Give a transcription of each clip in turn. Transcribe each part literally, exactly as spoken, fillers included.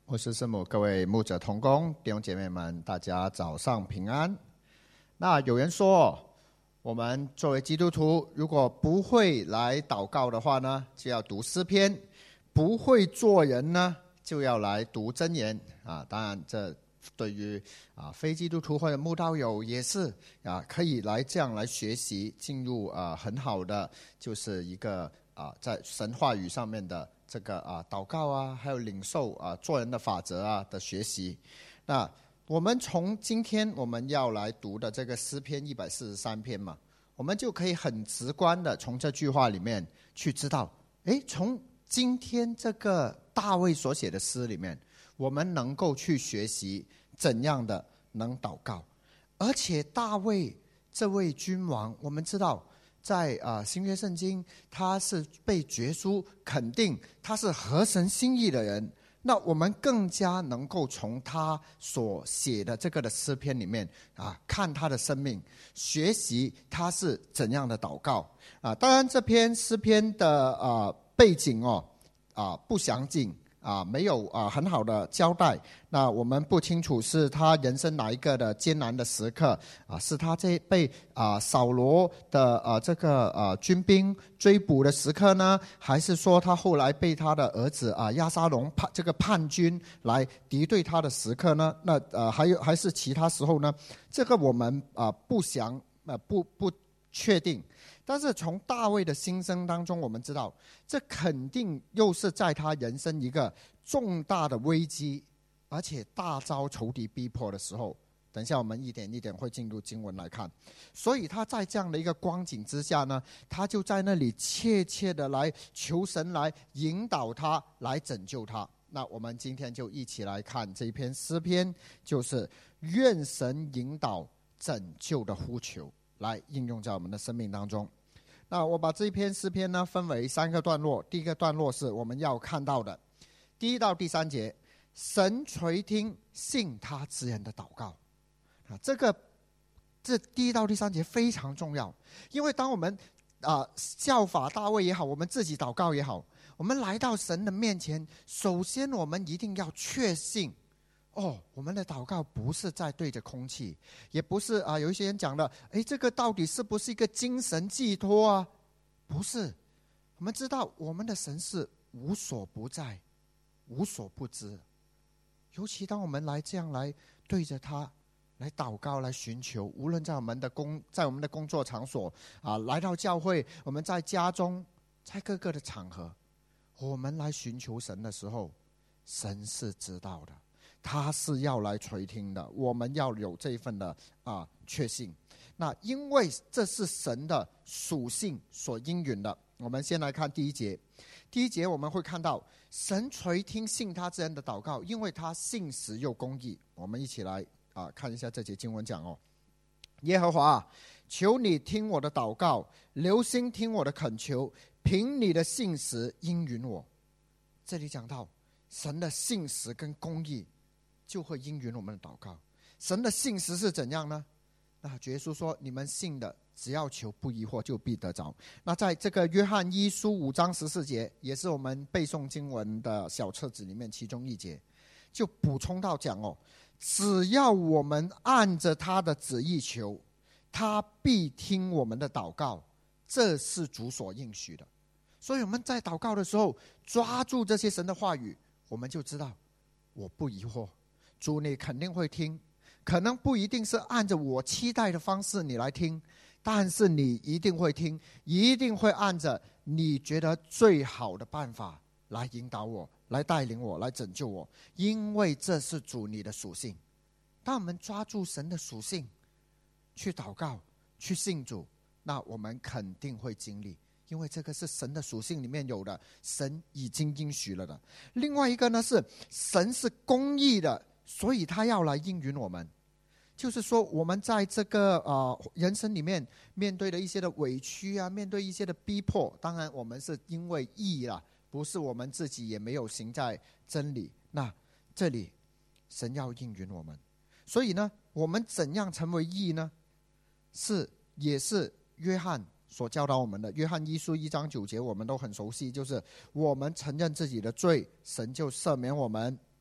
我是师母，各位牧者同工弟兄姐妹们，大家早上平安。那有人说，我们作为基督徒，如果不会来祷告的话呢，就要读诗篇；不会做人呢，就要来读箴言啊。当然，这对于啊非基督徒或者慕道友也是啊，可以来这样来学习，进入啊很好的就是一个啊在神话语上面的这个啊祷告啊，还有领受啊做人的法则啊的学习。那我们从今天我们要来读的这个诗篇一百四十三篇嘛，我们就可以很直观的从这句话里面去知道，诶，从今天这个大卫所写的诗里面，我们能够去学习怎样的能祷告。而且大卫这位君王，我们知道在啊、呃、新约圣经，他是被决书肯定他是合神心意的人。那我们更加能够从他所写的这个的诗篇里面啊，看他的生命，学习他是怎样的祷告啊。当然，这篇诗篇的啊背景哦啊不详尽啊，没有啊很好的交代。那我们不清楚是他人生哪一个的艰难的时刻啊，是他这被啊扫罗的啊这个啊军兵追捕的时刻呢，还是说他后来被他的儿子啊押沙龙叛这个叛军来敌对他的时刻呢？那呃还有还是其他时候呢？这个我们啊不详啊不不确定。但是从大卫的心声当中，我们知道这肯定又是在他人生一个重大的危机，而且大遭仇敌逼迫的时候。等一下我们一点一点会进入经文来看。所以他在这样的一个光景之下呢，他就在那里切切的来求神来引导他，来拯救他。那我们今天就一起来看这一篇诗篇，就是愿神引导拯救的呼求，来应用在我们的生命当中。那我把这一篇诗篇呢分为三个段落。第一个段落是我们要看到的第一到第三节，神垂听信他之人的祷告啊，这个这第一到第三节非常重要。因为当我们啊、呃、效法大卫也好，我们自己祷告也好，我们来到神的面前，首先我们一定要确信哦，我们的祷告不是在对着空气，也不是啊、呃，有一些人讲的，哎，这个到底是不是一个精神寄托啊？不是，我们知道我们的神是无所不在、无所不知。尤其当我们来这样来对着他来祷告、来寻求，无论在我们的工、在我们的工作场所啊，来到教会，我们在家中，在各个的场合，我们来寻求神的时候，神是知道的。他是要来垂听的，我们要有这一份的啊确信。那因为这是神的属性所应允的。我们先来看第一节。第一节我们会看到神垂听信他之人的祷告，因为他信实又公义。我们一起来啊看一下这节经文讲哦。耶和华，求你听我的祷告，留心听我的恳求，凭你的信实应允我。这里讲到神的信实跟公义，就会应允我们的祷告。神的信实是怎样呢？那主耶稣说，你们信的只要求不疑惑，就必得着。那在这个约翰一书五章十四节，也是我们背诵经文的小册子里面其中一节，就补充到讲哦，只要我们按着他的旨意求，他必听我们的祷告，这是主所应许的。所以我们在祷告的时候，抓住这些神的话语，我们就知道我不疑惑，主你肯定会听，可能不一定是按着我期待的方式你来听，但是你一定会听，一定会按着你觉得最好的办法来引导我，来带领我，来拯救我，因为这是主你的属性。当我们抓住神的属性去祷告，去信主，那我们肯定会经历，因为这个是神的属性里面有的，神已经应许了的。另外一个呢是神是公义的，所以他要来应允我们。就是说我们在这个、呃、人生里面面对的一些的委屈啊，面对一些的逼迫，当然我们是因为义啦，不是我们自己也没有行在真理。那这里神要应允我们，所以呢我们怎样成为义呢？是也是约翰所教导我们的。约翰一书一章九节我们都很熟悉，就是我们承认自己的罪，神就赦免我们，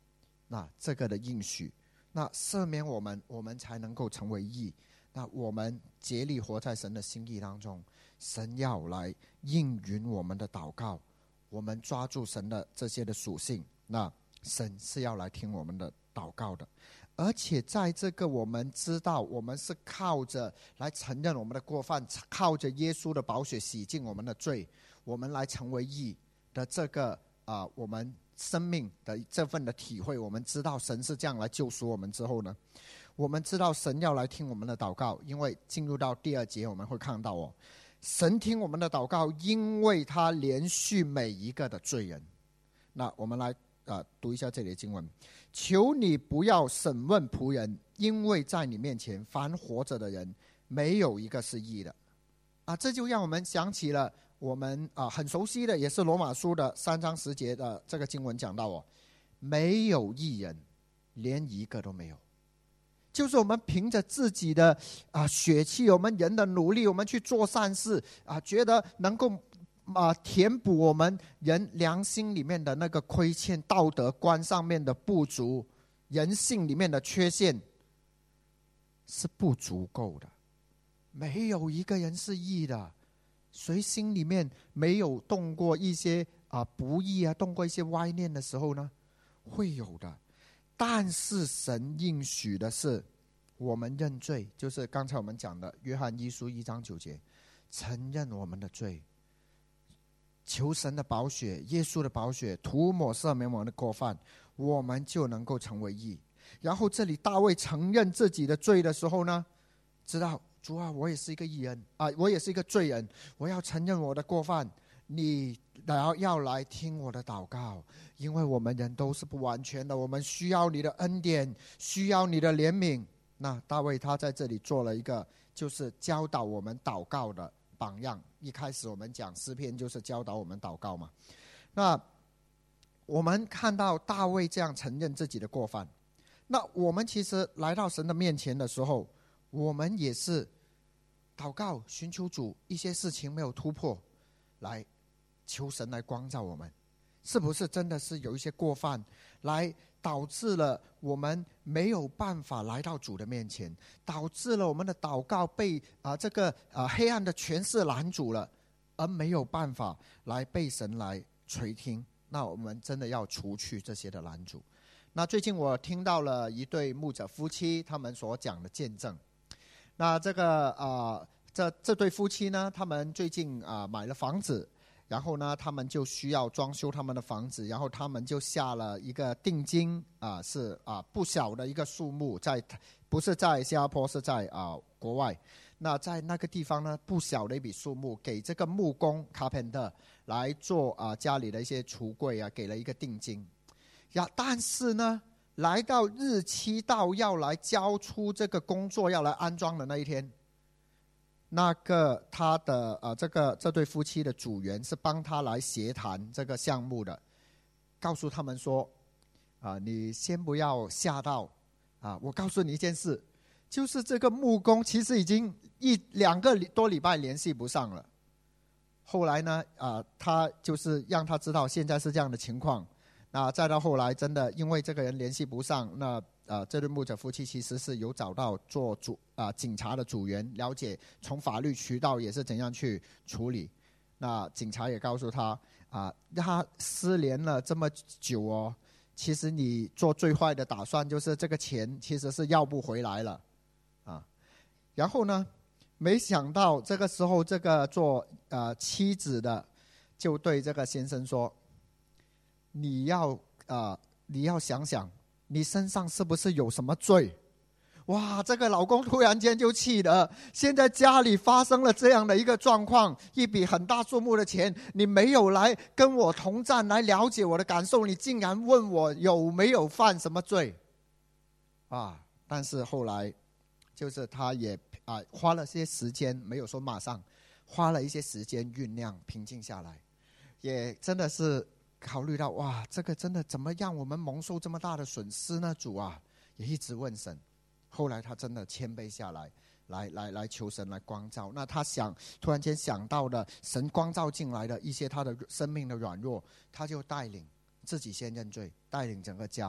那这个的应许，那赦免我们，我们才能够成为义。那我们竭力活在神的心意当中，神要来应允我们的祷告，我们抓住神的这些的属性，那神是要来听我们的祷告的。而且在这个我们知道我们是靠着来承认我们的过犯，靠着耶稣的宝血洗净我们的罪，我们来成为义的这个啊、呃，我们生命的这份的体会，我们知道神是这样来救赎我们之后呢，我们知道神要来听我们的祷告。因为进入到第二节我们会看到哦，神听我们的祷告，因为他连续每一个的罪人。那我们来呃，读一下这里的经文，求你不要审问仆人，因为在你面前凡活着的人没有一个是义的啊。这就让我们想起了我们啊很熟悉的，也是罗马书的三章十节的这个经文讲到哦，没有义人，连一个都没有。就是我们凭着自己的啊血气，我们人的努力，我们去做善事啊，觉得能够啊，填补我们人良心里面的那个亏欠，道德观上面的不足，人性里面的缺陷是不足够的。没有一个人是义的，谁心里面没有动过一些啊不义啊，动过一些歪念的时候呢？会有的。但是神应许的是，我们认罪，就是刚才我们讲的约翰一书一章九节，承认我们的罪，求神的宝血，耶稣的宝血涂抹赦免我们的过犯，我们就能够成为义。然后这里大卫承认自己的罪的时候呢，知道主啊，我也是一个义人啊，我也是一个罪人，我要承认我的过犯，你要要来听我的祷告，因为我们人都是不完全的，我们需要你的恩典，需要你的怜悯。那大卫他在这里做了一个就是教导我们祷告的榜样。一开始我们讲诗篇就是教导我们祷告嘛。那我们看到大卫这样承认自己的过犯，那我们其实来到神的面前的时候，我们也是祷告寻求主，一些事情没有突破，来求神来光照我们，是不是真的是有一些过犯来导致了我们没有办法来到主的面前，导致了我们的祷告被啊、呃、这个啊、呃、黑暗的权势拦阻了，而没有办法来被神来垂听。那我们真的要除去这些的拦阻。那最近我听到了一对牧者夫妻他们所讲的见证。那这个啊、呃、这这对夫妻呢，他们最近啊、呃、买了房子。然后呢，他们就需要装修他们的房子，然后他们就下了一个定金啊、呃，是啊、呃、不小的一个数目，在不是在新加坡，是在啊、呃、国外。那在那个地方呢，不小的一笔数目，给这个木工 carpenter 来做啊、呃、家里的一些橱柜啊，给了一个定金。呀，但是呢，来到日期到要来交出这个工作要来安装的那一天。那个他的呃，这个这对夫妻的组员是帮他来协谈这个项目的，告诉他们说，啊、呃，你先不要吓到，啊，我告诉你一件事，就是这个木工其实已经一两个多礼拜联系不上了。后来呢，啊、呃，他就是让他知道现在是这样的情况。那再到后来，真的因为这个人联系不上，那。呃，这对牧者夫妻其实是有找到做主啊、呃、警察的组员，了解从法律渠道也是怎样去处理。那警察也告诉他啊、呃，他失联了这么久哦，其实你做最坏的打算就是这个钱其实是要不回来了啊。然后呢，没想到这个时候这个做呃妻子的就对这个先生说：“你要啊、呃，你要想想。”你身上是不是有什么罪？哇，这个老公突然间就气了。现在家里发生了这样的一个状况，一笔很大数目的钱，你没有来跟我同站来了解我的感受，你竟然问我有没有犯什么罪啊？但是后来就是他也啊花了些时间，没有说马上，花了一些时间酝酿平静下来，也真的是考虑到哇，这个真的怎么让我们蒙受这么大的损失呢？主啊，也一直问神。后来他真的谦卑下来，来来来求神来光照。那他想，突然间想到了神光照进来的一些他的生命的软弱，他就带领自己先认罪，带领整个家。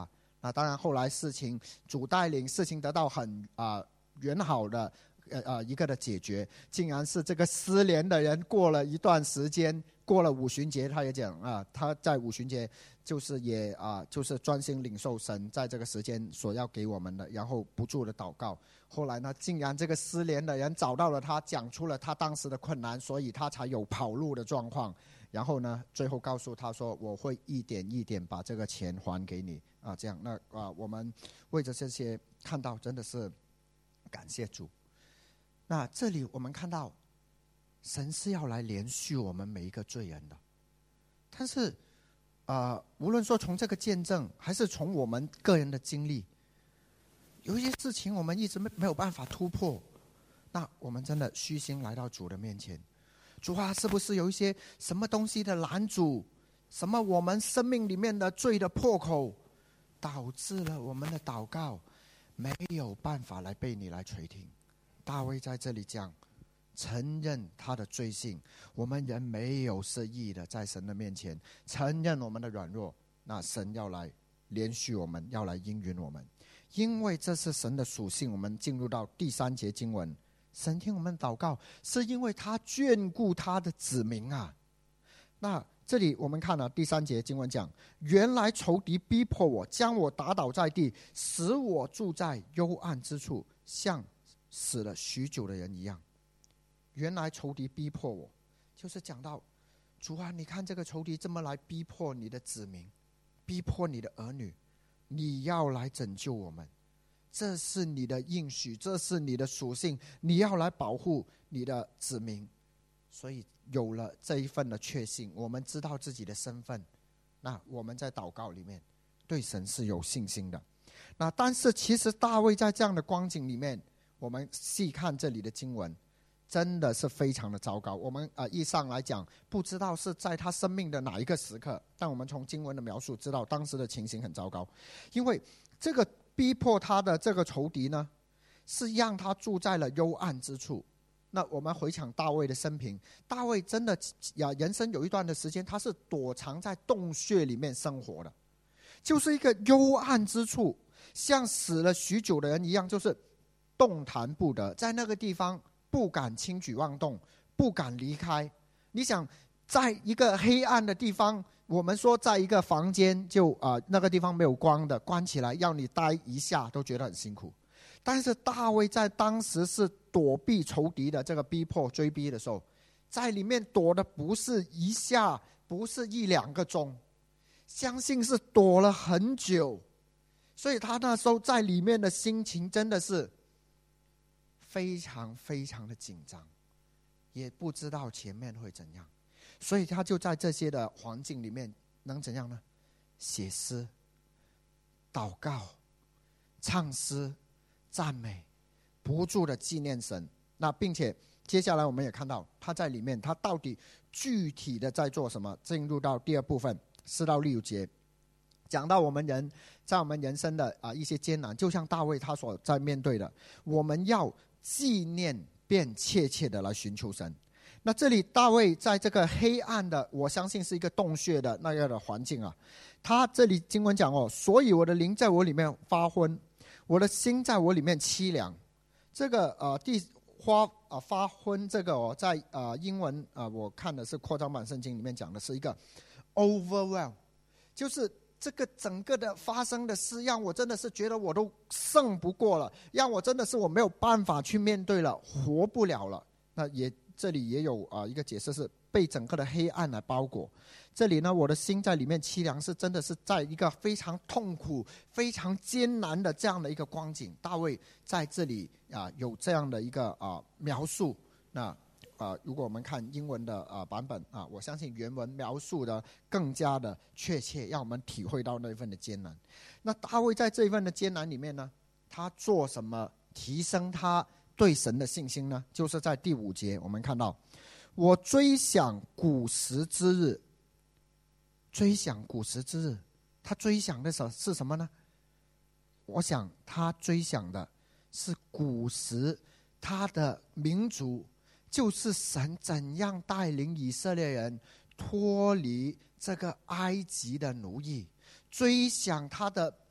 啊，当然后来事情主带领，事情得到很啊、呃、圆好的呃呃一个的解决，竟然是这个失联的人过了一段时间，过了五旬节，他也讲啊，他在五旬节就是也啊、呃、就是专心领受神在这个时间所要给我们的，然后不住的祷告。后来呢，竟然这个失联的人找到了他，讲出了他当时的困难，所以他才有跑路的状况。然后呢，最后告诉他说：“我会一点一点把这个钱还给你啊。”这样，那啊，我们为着这些看到，真的是感谢主。那这里我们看到，神是要来连续我们每一个罪人的。但是，啊、呃，无论说从这个见证，还是从我们个人的经历，有一些事情我们一直没没有办法突破，那我们真的虚心来到主的面前。主啊，是不是有一些什么东西的拦阻，什么我们生命里面的罪的破口，导致了我们的祷告没有办法来被你来垂听？大卫在这里讲，承认他的罪性，我们人没有是义的，在神的面前承认我们的软弱，那神要来连续我们，要来应允我们，因为这是神的属性。我们进入到第三节经文，神听我们祷告，是因为他眷顾他的子民啊。那这里我们看了第三节经文讲，原来仇敌逼迫我，将我打倒在地，使我住在幽暗之处，像死了许久的人一样。原来仇敌逼迫我，就是讲到主啊，你看这个仇敌这么来逼迫你的子民，逼迫你的儿女，你要来拯救我们，这是你的应许，这是你的属性，你要来保护你的子民。所以有了这一份的确信，我们知道自己的身份，那我们在祷告里面对神是有信心的。那但是其实大卫在这样的光景里面，我们细看这里的经文，真的是非常的糟糕。我们呃一上来讲，不知道是在他生命的哪一个时刻，但我们从经文的描述知道当时的情形很糟糕。因为这个逼迫他的这个仇敌呢，是让他住在了幽暗之处。那我们回想大卫的生平，大卫真的呀，人生有一段的时间，他是躲藏在洞穴里面生活的，就是一个幽暗之处，像死了许久的人一样，就是动弹不得，在那个地方不敢轻举妄动，不敢离开。你想，在一个黑暗的地方，我们说在一个房间就啊、呃、那个地方没有光的，关起来要你待一下都觉得很辛苦。但是大卫在当时是躲避仇敌的这个逼迫追逼的时候，在里面躲的不是一下，不是一两个钟，相信是躲了很久。所以他那时候在里面的心情真的是非常非常的紧张，也不知道前面会怎样，所以他就在这些的环境里面能怎样呢？写诗、祷告、唱诗、赞美，不住的纪念神。那并且接下来我们也看到他在里面，他到底具体的在做什么？进入到第二部分四到六节，讲到我们人在我们人生的啊一些艰难，就像大卫他所在面对的，我们要纪念便切切的来寻求神。那这里大卫在这个黑暗的，我相信是一个洞穴的那样的环境啊，他这里经文讲哦，所以我的灵在我里面发昏，我的心在我里面凄凉。这个呃第发啊发昏这个哦，在呃英文啊、呃、我看的是扩张版圣经里面讲的是一个 overwhelm， 就是这个整个的发生的事让我真的是觉得我都胜不过了，让我真的是我没有办法去面对了，活不了了。那也这里也有啊、呃、一个解释是被整个的黑暗来包裹。这里呢，我的心在里面凄凉，是真的是在一个非常痛苦、非常艰难的这样的一个光景。大卫在这里啊有这样的一个啊描述。那啊，如果我们看英文的啊版本啊，我相信原文描述的更加的确切，让我们体会到那一份的艰难。那大卫在这一份的艰难里面呢，他做什么提升他对神的信心呢？就是在第五节，我们看到我追想古时之日。追想古时之日，他追想的是什么呢？我想他追想的是古时他的民族，就是神怎样带领以色列人脱离这个埃及的奴役，追想他的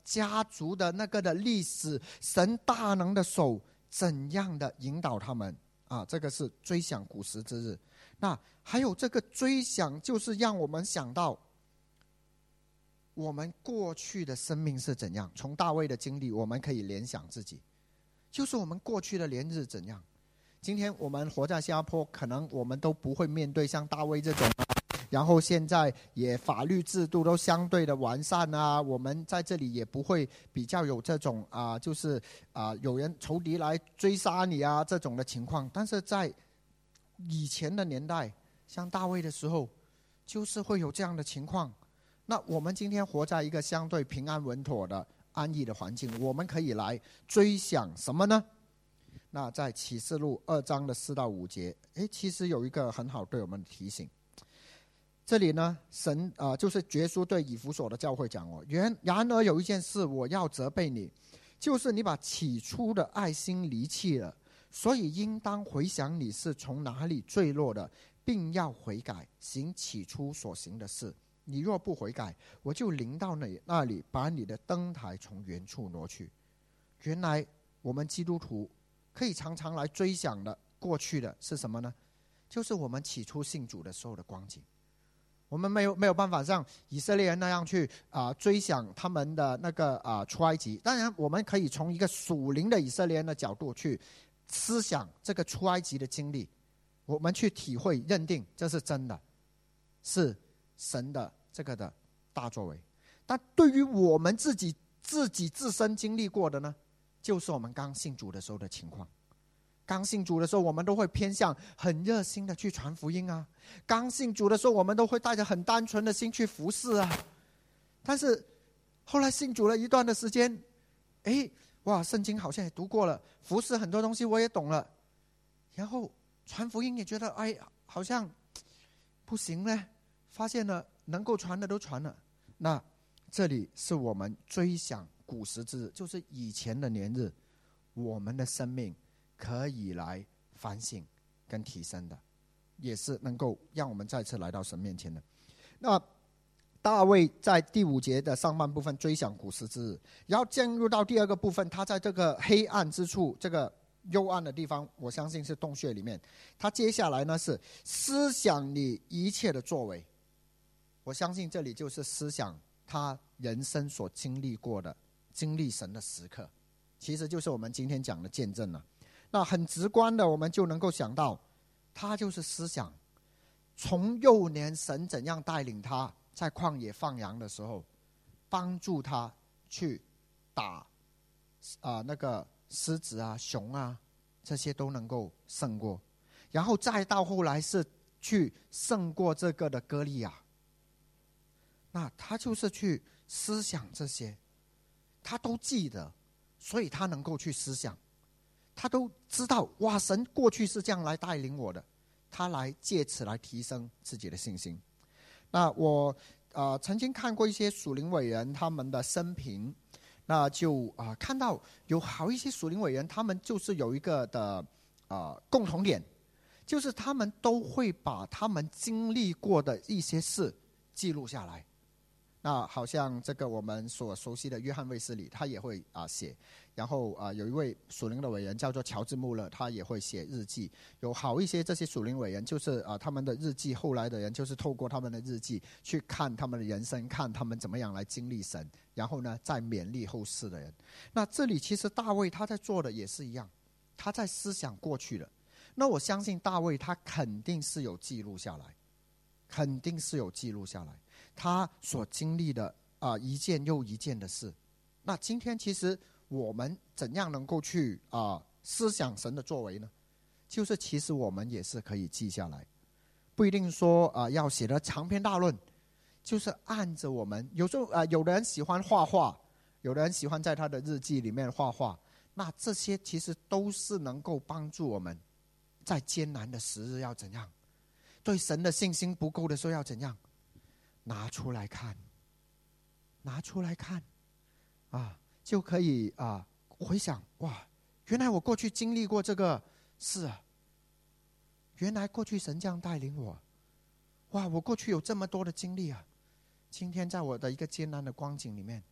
家族的那个的历史，神大能的手怎样的引导他们啊？这个是追想古时之日。那还有这个追想，就是让我们想到我们过去的生命是怎样。从大卫的经历，我们可以联想自己，就是我们过去的年日怎样。今天我们活在新加坡，可能我们都不会面对像大卫这种，然后现在也法律制度都相对的完善啊，我们在这里也不会比较有这种啊、呃，就是啊、呃、有人仇敌来追杀你啊这种的情况。但是在以前的年代，像大卫的时候，就是会有这样的情况。那我们今天活在一个相对平安稳妥的安逸的环境，我们可以来追想什么呢？那在启示录二章的四到五节，诶，其实有一个很好对我们的提醒。这里呢，神啊、呃，就是耶稣对以弗所的教会讲哦，然然而有一件事我要责备你，就是你把起初的爱心离弃了，所以应当回想你是从哪里坠落的，并要悔改，行起初所行的事。你若不悔改，我就临到你那里，把你的灯台从原处挪去。原来我们基督徒可以常常来追想的过去的是什么呢？就是我们起初信主的时候的光景。我们没有没有办法像以色列人那样去啊、呃、追想他们的那个啊、呃、出埃及。当然，我们可以从一个属灵的以色列人的角度去思想这个出埃及的经历，我们去体会认定这是真的，是神的这个的大作为。但对于我们自己自己自身经历过的呢，就是我们刚信主的时候的情况。刚信主的时候，我们都会偏向很热心的去传福音啊。刚信主的时候，我们都会带着很单纯的心去服侍啊。但是后来信主了一段的时间，哎，哇，圣经好像也读过了，服侍很多东西我也懂了，然后传福音也觉得哎，好像不行呢。发现了能够传的都传了。那这里是我们追想古时之日，就是以前的年日，我们的生命可以来反省跟提升的，也是能够让我们再次来到神面前的。那大卫在第五节的上半部分追想古时之日，然后进入到第二个部分，他在这个黑暗之处，这个幽暗的地方，我相信是洞穴里面，他接下来呢是思想你一切的作为。我相信这里就是思想他人生所经历过的经历神的时刻，其实就是我们今天讲的见证了。那很直观的，我们就能够想到，他就是思想从幼年神怎样带领他在旷野放羊的时候，帮助他去打啊、呃、那个狮子啊、熊啊，这些都能够胜过，然后再到后来是去胜过这个的歌利亚。那他就是去思想这些，他都记得，所以他能够去思想。他都知道，哇，神过去是这样来带领我的，他来借此来提升自己的信心。那我呃曾经看过一些属灵伟人他们的生平，那就啊、呃、看到有好一些属灵伟人，他们就是有一个的啊、呃、共同点，就是他们都会把他们经历过的一些事记录下来。那好像这个我们所熟悉的约翰卫斯理，他也会啊、呃、写。然后啊、呃，有一位属灵的伟人叫做乔治穆勒，他也会写日记。有好一些这些属灵伟人，就是啊、呃、他们的日记，后来的人就是透过他们的日记去看他们的人生，看他们怎么样来经历神，然后呢再勉励后世的人。那这里其实大卫他在做的也是一样，他在思想过去的。那我相信大卫他肯定是有记录下来，肯定是有记录下来。他所经历的啊、呃、一件又一件的事。那今天其实我们怎样能够去啊、呃、思想神的作为呢？就是其实我们也是可以记下来，不一定说啊、呃、要写的长篇大论，就是按着我们有时候啊、呃、有的人喜欢画画，有的人喜欢在他的日记里面画画，那这些其实都是能够帮助我们在艰难的时日要怎样，对神的信心不够的时候要怎样拿出来看，拿出来看，啊，就可以啊回想，哇，原来我过去经历过这个事啊，原来过去神这样带领我，哇，我过去有这么多的经历啊，今天在我的一个艰难的光景里面，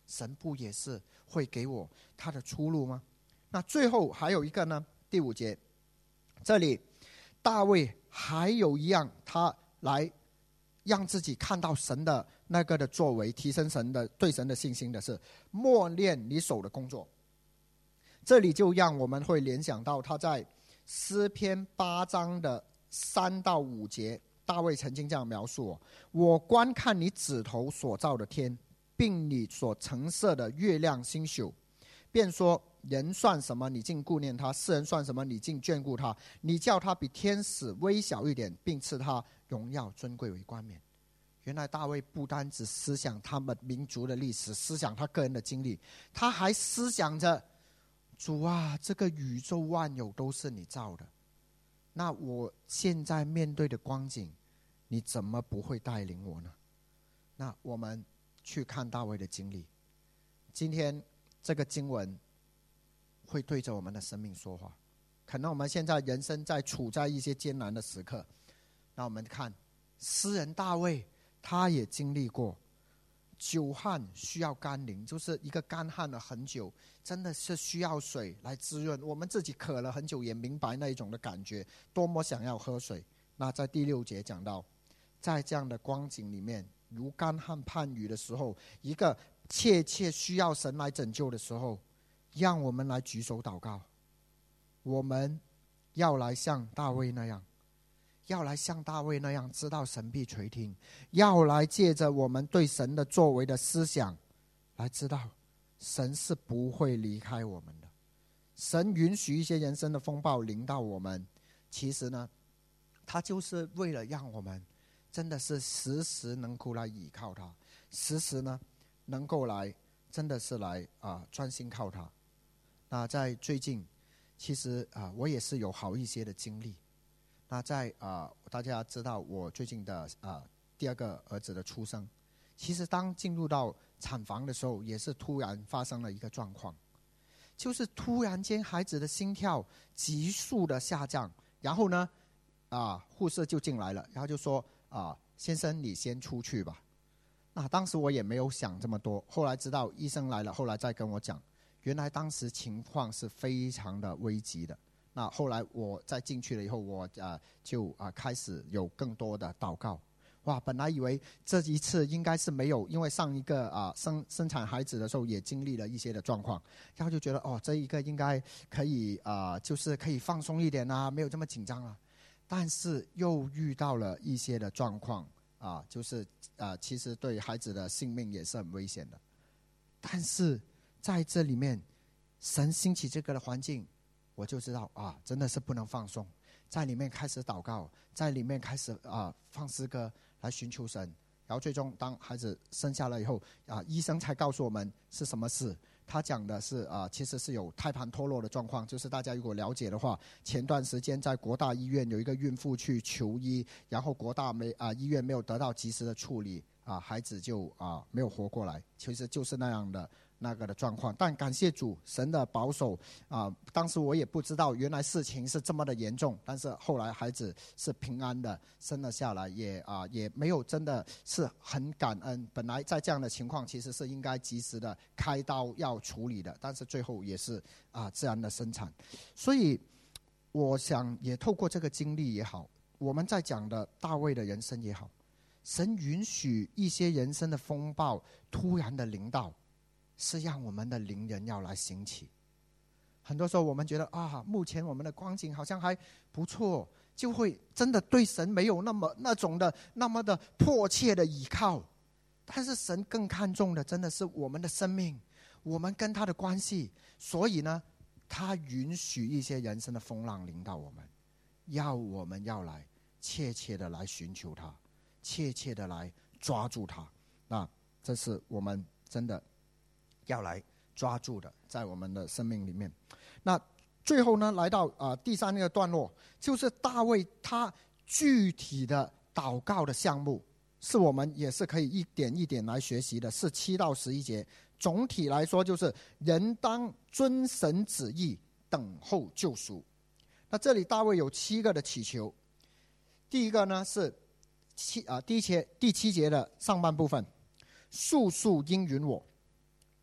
神不也是会给我他的出路吗？那最后还有一个呢，第五节，这里大卫还有一样，他来让自己看到神的那个的作为，提升神的对神的信心的是默念你手的工作。这里就让我们会联想到他在诗篇八章的三到五节，大卫曾经这样描述我：我观看你指头所造的天，并你所陈设的月亮星宿，便说人算什么，你竟顾念他；世人算什么，你竟眷顾他。你叫他比天使微小一点，并赐他荣耀尊贵为冠冕。原来大卫不单只思想他们民族的历史，思想他个人的经历，他还思想着主啊，这个宇宙万有都是你造的，那我现在面对的光景，你怎么不会带领我呢？那我们去看大卫的经历，今天这个经文会对着我们的生命说话。可能我们现在人生在处在一些艰难的时刻，那我们看诗人大卫，他也经历过久旱需要甘霖，就是一个干旱了很久，真的是需要水来滋润。我们自己渴了很久也明白那一种的感觉，多么想要喝水。那在第六节讲到，在这样的光景里面，如干旱盼雨的时候，一个切切需要神来拯救的时候，让我们来举手祷告。我们要来像大卫那样，要来像大卫那样知道神必垂听，要来借着我们对神的作为的思想来知道神是不会离开我们的。神允许一些人生的风暴临到我们，其实呢他就是为了让我们真的是时时能够来倚靠他，时时呢能够来真的是来啊专心靠他。那在最近其实啊我也是有好一些的经历。那在啊大家知道我最近的啊第二个儿子的出生，其实当进入到产房的时候，也是突然发生了一个状况，就是突然间孩子的心跳急速的下降，然后呢啊护士就进来了，然后就说啊先生你先出去吧。那当时我也没有想这么多，后来知道医生来了，后来再跟我讲，原来当时情况是非常的危急的。那后来我再进去了以后，我啊就啊开始有更多的祷告。哇，本来以为这一次应该是没有，因为上一个啊生生产孩子的时候也经历了一些的状况，然后就觉得哦这一个应该可以啊，就是可以放松一点啊，没有这么紧张啊。但是又遇到了一些的状况啊，就是啊其实对孩子的性命也是很危险的。但是在这里面，神兴起这个的环境，我就知道啊，真的是不能放松，在里面开始祷告，在里面开始啊放诗歌来寻求神。然后最终当孩子生下来以后啊，医生才告诉我们是什么事。他讲的是啊，其实是有胎盘脱落的状况，就是大家如果了解的话，前段时间在国大医院有一个孕妇去求医，然后国大没啊医院没有得到及时的处理啊，孩子就啊没有活过来，其实就是那样的那个的状况。但感谢主，神的保守啊，当时我也不知道原来事情是这么的严重，但是后来孩子是平安的生了下来，也啊也没有，真的是很感恩。本来在这样的情况其实是应该及时的开刀要处理的，但是最后也是啊自然的生产。所以我想也透过这个经历也好，我们在讲的大卫的人生也好，神允许一些人生的风暴突然的临到，是让我们的灵人要来兴起。很多时候我们觉得啊，目前我们的光景好像还不错，就会真的对神没有那么那种的那么的迫切的依靠。但是神更看重的真的是我们的生命，我们跟他的关系。所以呢，他允许一些人生的风浪临到我们，要我们要来切切的来寻求他，切切的来抓住他。那这是我们真的要来抓住的，在我们的生命里面。那最后呢，来到啊、呃、第三个段落，就是大卫他具体的祷告的项目，是我们也是可以一点一点来学习的，是七到十一节。总体来说就是人当遵神旨意，等候救赎。那这里大卫有七个的祈求。第一个呢是七啊、呃、第一节第七节的上半部分，速速应允我。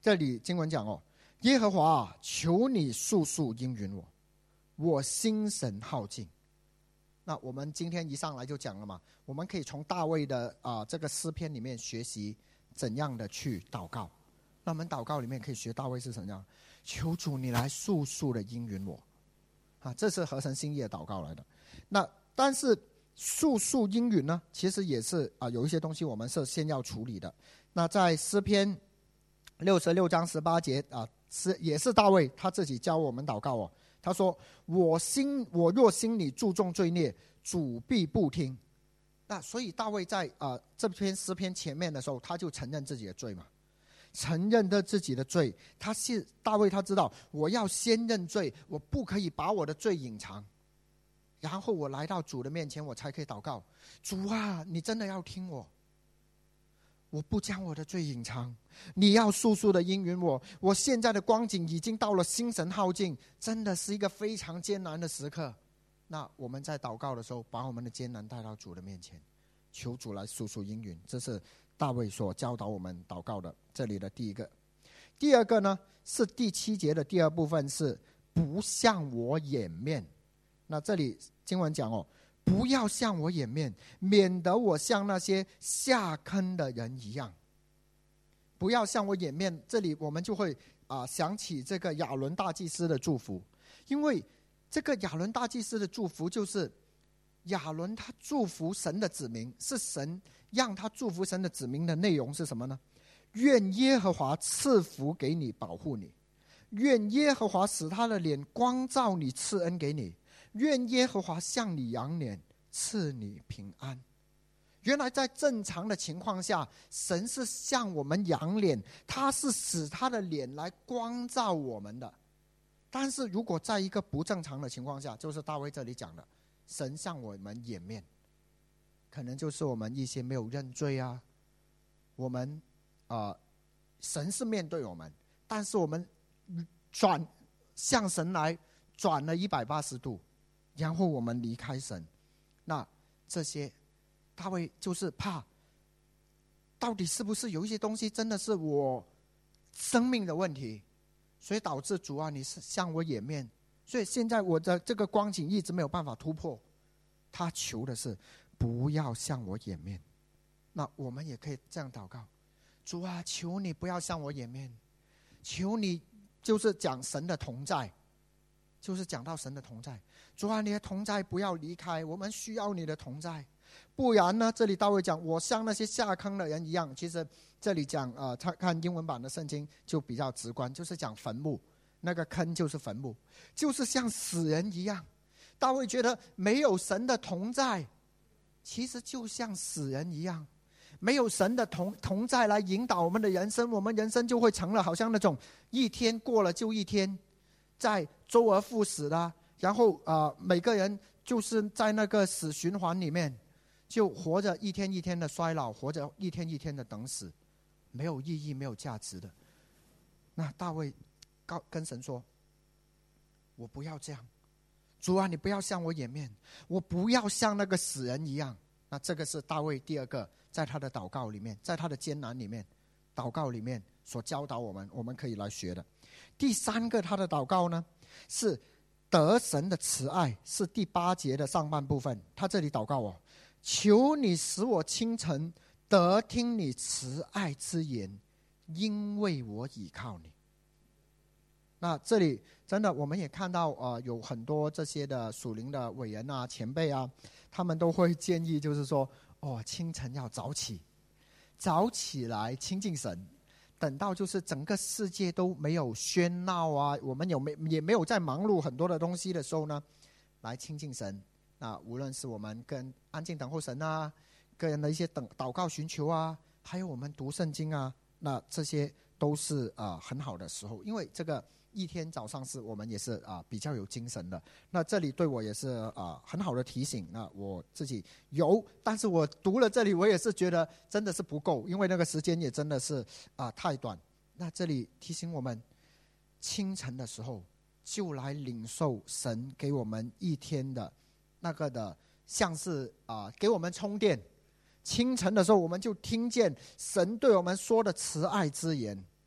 这里经文讲哦，耶和华啊，求你速速应允我，我心神耗尽。那我们今天一上来就讲了嘛，我们可以从大卫的啊、呃、这个诗篇里面学习怎样的去祷告。那我们祷告里面可以学大卫是怎样，求主你来速速的应允我啊，这是合神心意的祷告来的。那但是速速应允呢，其实也是啊、呃、有一些东西我们是先要处理的。那在诗篇六十六章十八节啊，是也是大卫他自己教我们祷告哦。他说：“我心我若心里注重罪孽，主必不听。”那所以大卫在啊、呃、这篇诗篇前面的时候，他就承认自己的罪嘛，承认的自己的罪。他是大卫，他知道我要先认罪，我不可以把我的罪隐藏。然后我来到主的面前，我才可以祷告：主啊，你真的要听我，我不将我的罪隐藏，你要速速的应允我。我现在的光景已经到了心神耗尽，真的是一个非常艰难的时刻。那我们在祷告的时候，把我们的艰难带到主的面前，求主来速速应允。这是大卫所教导我们祷告的这里的第一个。第二个呢，是第七节的第二部分，是不向我掩面。那这里经文讲哦，不要向我掩面，免得我像那些下坑的人一样。不要向我掩面，这里我们就会啊、呃、想起这个亚伦大祭司的祝福，因为这个亚伦大祭司的祝福就是亚伦他祝福神的子民，是神让他祝福神的子民的内容是什么呢？愿耶和华赐福给你，保护你；愿耶和华使他的脸光照你，赐恩给你；愿耶和华向你扬脸，赐你平安。原来在正常的情况下，神是向我们扬脸，他是使他的脸来光照我们的。但是如果在一个不正常的情况下，就是大卫这里讲的，神向我们掩面，可能就是我们一些没有认罪啊，我们呃，神是面对我们，但是我们转向神来转了一百八十度，然后我们离开神。那这些大卫就是怕，到底是不是有一些东西真的是我生命的问题，所以导致主啊，你是向我掩面，所以现在我的这个光景一直没有办法突破。他求的是不要向我掩面。那我们也可以这样祷告：主啊，求你不要向我掩面，求你就是讲神的同在，就是讲到神的同在。主啊，你的同在不要离开，我们需要你的同在。不然呢，这里大卫讲我像那些下坑的人一样。其实这里讲呃，他看英文版的圣经就比较直观，就是讲坟墓，那个坑就是坟墓，就是像死人一样。大卫觉得没有神的同在，其实就像死人一样。没有神的 同, 同在来引导我们的人生，我们人生就会成了好像那种一天过了就一天，在周而复始的，然后、呃、每个人就是在那个死循环里面，就活着一天一天的衰老，活着一天一天的等死，没有意义没有价值的。那大卫跟神说，我不要这样，主啊，你不要向我掩面，我不要像那个死人一样。那这个是大卫第二个在他的祷告里面，在他的艰难里面，祷告里面所教导我们，我们可以来学的。第三个他的祷告呢，是得神的慈爱，是第八节的上半部分。他这里祷告哦，求你使我清晨得听你慈爱之言，因为我倚靠你。那这里真的我们也看到呃，有很多这些的属灵的伟人啊前辈啊，他们都会建议就是说，哦，清晨要早起，早起来亲近神，等到就是整个世界都没有喧闹啊，我们有没也没有在忙碌很多的东西的时候呢，来亲近神。那无论是我们跟安静等候神啊，个人的一些等祷告寻求啊，还有我们读圣经啊，那这些都是呃很好的时候，因为这个一天早上是我们也是啊、呃、比较有精神的。那这里对我也是啊、呃、很好的提醒。那我自己有，但是我读了这里，我也是觉得真的是不够，因为那个时间也真的是啊、呃、太短。那这里提醒我们，清晨的时候就来领受神给我们一天的那个的，像是啊、呃、给我们充电。清晨的时候，我们就听见神对我们说的慈爱之言。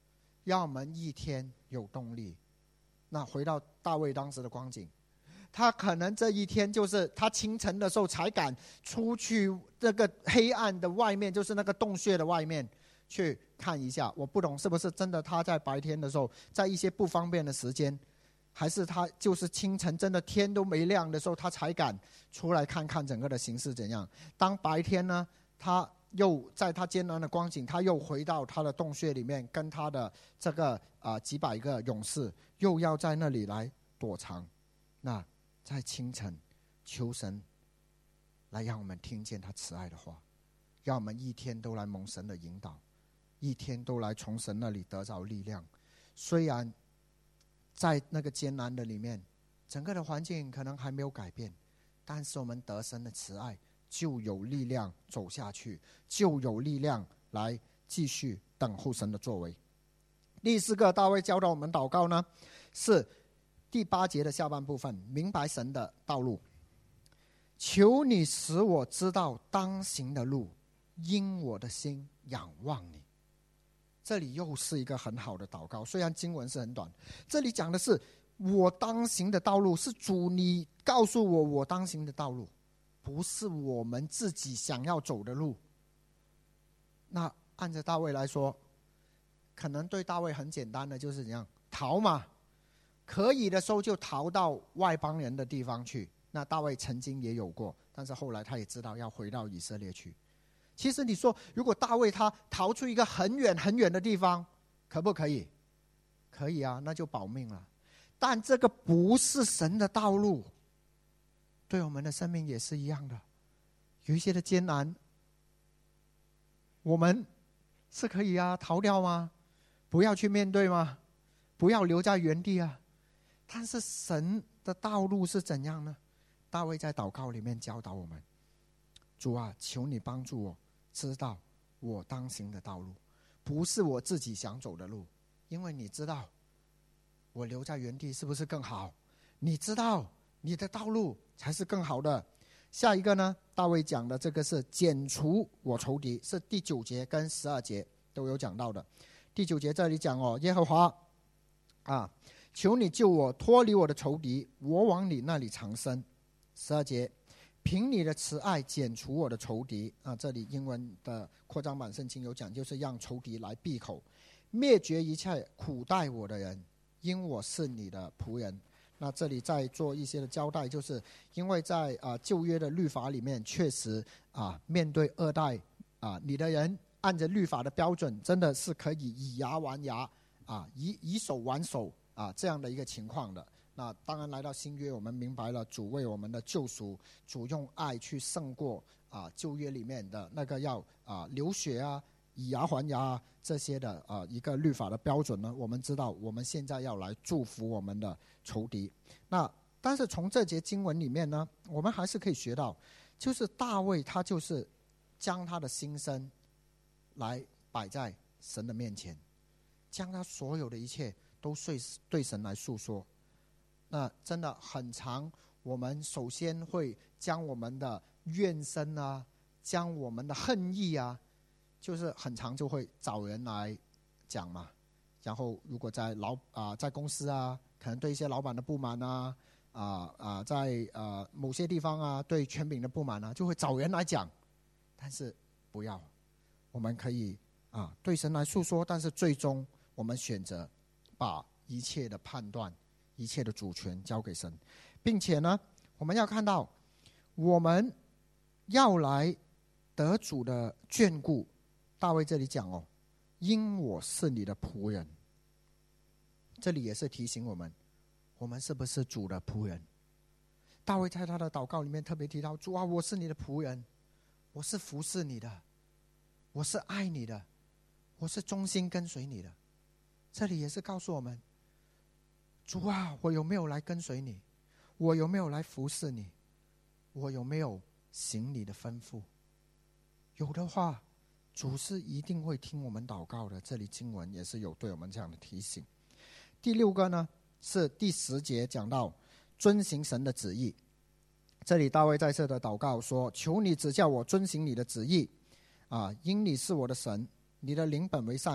让我们一天有动力。那回到大卫当时的光景，他可能这一天就是他清晨的时候才敢出去这个黑暗的外面，就是那个洞穴的外面去看一下。我不懂是不是真的他在白天的时候，在一些不方便的时间，还是他就是清晨真的天都没亮的时候，他才敢出来看看整个的形势怎样。当白天呢，他又在他艰难的光景，他又回到他的洞穴里面，跟他的这个啊、呃、几百个勇士又要在那里来躲藏。那在清晨求神来让我们听见他慈爱的话，让我们一天都来蒙神的引导，一天都来从神那里得着力量。虽然在那个艰难的里面，整个的环境可能还没有改变，但是我们得神的慈爱，就有力量走下去，就有力量来继续等候神的作为。第四个大卫教导我们祷告呢，是第八节的下半部分，明白神的道路。求你使我知道当行的路，因我的心仰望你。这里又是一个很好的祷告，虽然经文是很短，这里讲的是我当行的道路，是主你告诉我我当行的道路，不是我们自己想要走的路。那按照大卫来说，可能对大卫很简单的就是怎样逃嘛，可以的时候就逃到外邦人的地方去。那大卫曾经也有过，但是后来他也知道要回到以色列去。其实你说如果大卫他逃出一个很远很远的地方，可不可以？可以啊，那就保命了。但这个不是神的道路，对我们的生命也是一样的。有一些的艰难，我们是可以啊逃掉吗？不要去面对吗？不要留在原地啊。但是神的道路是怎样呢？大卫在祷告里面教导我们，主啊，求你帮助我知道我当行的道路，不是我自己想走的路，因为你知道我留在原地是不是更好？你知道你的道路才是更好的。下一个呢，大卫讲的这个是剪除我仇敌，是第九节跟十二节都有讲到的。第九节这里讲哦，耶和华啊，求你救我脱离我的仇敌，我往你那里藏身。十二节，凭你的慈爱剪除我的仇敌啊，这里英文的扩张版圣经有讲，就是让仇敌来闭口，灭绝一切苦待我的人，因我是你的仆人。那这里再做一些的交代，就是因为在啊旧约的律法里面，确实啊面对恶待啊你的人，按着律法的标准，真的是可以以牙还牙啊，以以手还手啊这样的一个情况的。那当然来到新约，我们明白了主为我们的救赎，主用爱去胜过啊旧约里面的那个要啊流血啊以牙还牙啊这些的啊一个律法的标准呢。我们知道我们现在要来祝福我们的仇敌。那但是从这节经文里面呢，我们还是可以学到，就是大卫他就是将他的心声来摆在神的面前，将他所有的一切都对神来诉说。那真的很长，我们首先会将我们的怨声啊，将我们的恨意啊，就是很长就会找人来讲嘛。然后如果在老啊、呃、在公司啊，可能对一些老板的不满啊，啊、呃、啊、呃、在呃某些地方啊对权柄的不满啊，就会找人来讲。但是不要，我们可以啊对神来诉说，但是最终我们选择把一切的判断、一切的主权交给神，并且呢，我们要看到我们要来得主的眷顾。大卫这里讲哦，因我是你的仆人，这里也是提醒我们，我们是不是主的仆人？大卫在他的祷告里面特别提到，主啊，我是你的仆人，我是服侍你的，我是爱你的，我是忠心跟随你的。这里也是告诉我们，主啊，我有没有来跟随你？我有没有来服侍你？我有没有行你的吩咐？有的话，主是一定会听我们祷告的。这里经文也是有对我们这样的提醒。第六个呢，是第十节讲到遵行神的旨意。这里大卫在这的祷告说，求你指教我遵行你的旨意啊，因你是我的神，你的灵本为善，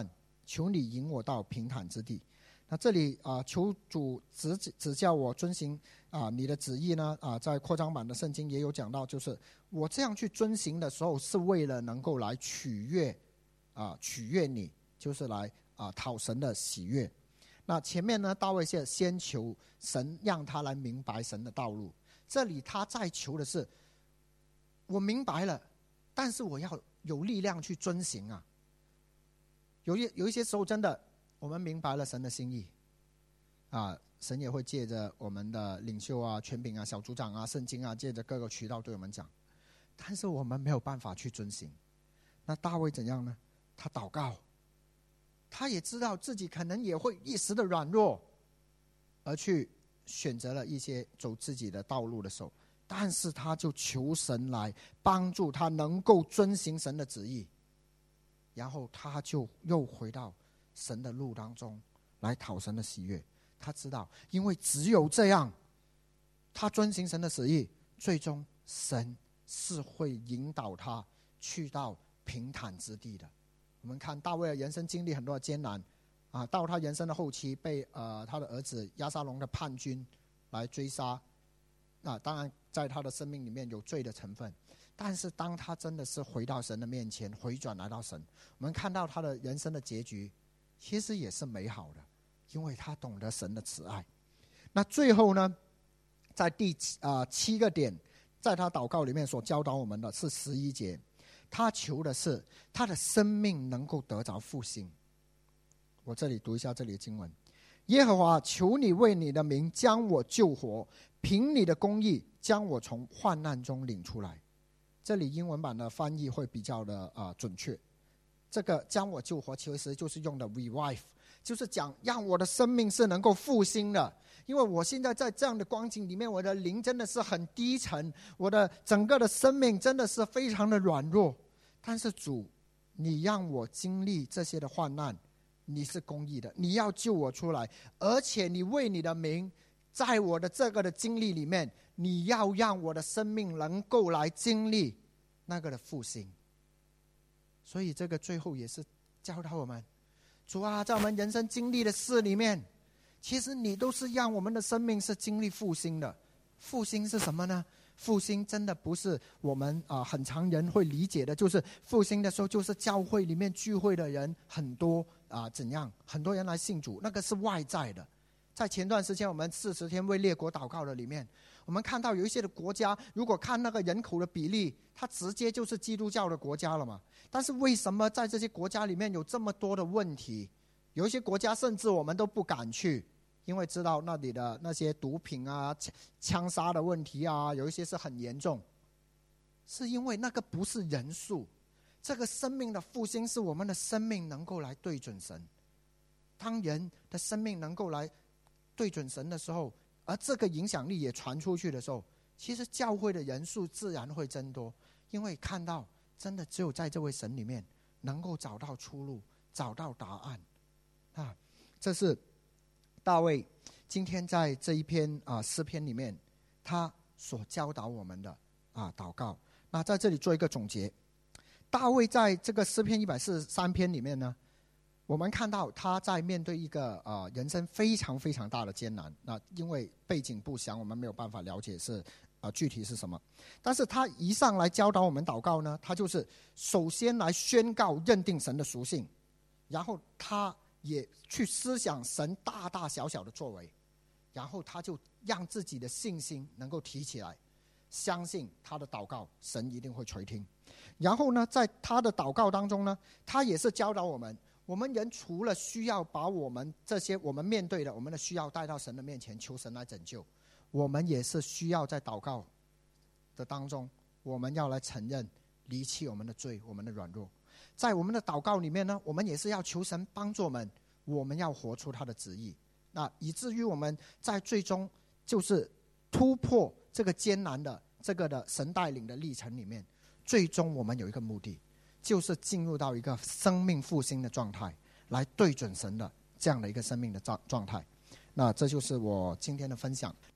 求你引我到平坦之地。那这里啊、呃，求主指指教我遵行啊、呃、你的旨意呢啊、呃，在扩张版的圣经也有讲到，就是我这样去遵行的时候，是为了能够来取悦啊、呃、取悦你，就是来啊、呃、讨神的喜悦。那前面呢，大卫是先求神让他来明白神的道路，这里他在求的是，我明白了，但是我要有力量去遵行啊。有一有一些时候真的。我们明白了神的心意，啊，神也会借着我们的领袖啊、权柄啊、小组长啊、圣经啊，借着各个渠道对我们讲，但是我们没有办法去遵行。那大卫怎样呢？他祷告，他也知道自己可能也会一时的软弱，而去选择了一些走自己的道路的时候，但是他就求神来帮助他能够遵行神的旨意，然后他就又回到神的路当中来讨神的喜悦。他知道，因为只有这样，他遵行神的旨意，最终神是会引导他去到平坦之地的。我们看大卫的人生经历很多的艰难啊，到他人生的后期被呃他的儿子押沙龙的叛军来追杀，那当然在他的生命里面有罪的成分，但是当他真的是回到神的面前，回转来到神，我们看到他的人生的结局其实也是美好的，因为他懂得神的慈爱。那最后呢，在第七、呃、七个点，在他祷告里面所教导我们的是十一节，他求的是他的生命能够得着复兴。我这里读一下这里的经文：耶和华，求你为你的名将我救活，凭你的公义将我从患难中领出来。这里英文版的翻译会比较的、呃、准确。这个将我救活其实就是用的 revive， 就是讲让我的生命是能够复兴的。因为我现在在这样的光景里面，我的灵真的是很低沉，我的整个的生命真的是非常的软弱。但是主，你让我经历这些的患难，你是公义的，你要救我出来，而且你为你的名，在我的这个的经历里面，你要让我的生命能够来经历那个的复兴。所以这个最后也是教导我们，主啊，在我们人生经历的事里面，其实你都是让我们的生命是经历复兴的。复兴是什么呢？复兴真的不是我们、呃、很常人会理解的，就是复兴的时候就是教会里面聚会的人很多啊、呃，怎样很多人来信主，那个是外在的。在前段时间我们四十天为列国祷告的里面，我们看到有一些的国家，如果看那个人口的比例，它直接就是基督教的国家了嘛。但是为什么在这些国家里面有这么多的问题？有一些国家甚至我们都不敢去，因为知道那里的那些毒品啊、枪杀的问题啊，有一些是很严重。是因为那个不是人数，这个生命的复兴是我们的生命能够来对准神。当人的生命能够来对准神的时候，而这个影响力也传出去的时候，其实教会的人数自然会增多，因为看到真的只有在这位神里面能够找到出路，找到答案啊！这是大卫今天在这一篇啊诗篇里面他所教导我们的啊祷告。那在这里做一个总结，大卫在这个诗篇一百四十三篇里面呢，我们看到他在面对一个、呃、人生非常非常大的艰难。那因为背景不详，我们没有办法了解是、呃、具体是什么。但是他一上来教导我们祷告呢，他就是首先来宣告认定神的属性，然后他也去思想神大大小小的作为，然后他就让自己的信心能够提起来，相信他的祷告神一定会垂听。然后呢，在他的祷告当中呢，他也是教导我们，我们人除了需要把我们这些我们面对的我们的需要带到神的面前，求神来拯救，我们也是需要在祷告的当中，我们要来承认离弃我们的罪，我们的软弱。在我们的祷告里面呢，我们也是要求神帮助我们，我们要活出他的旨意，那以至于我们在最终就是突破这个艰难的这个的神带领的历程里面，最终我们有一个目的，就是进入到一个生命复兴的状态，来对准神的这样的一个生命的状态。那这就是我今天的分享。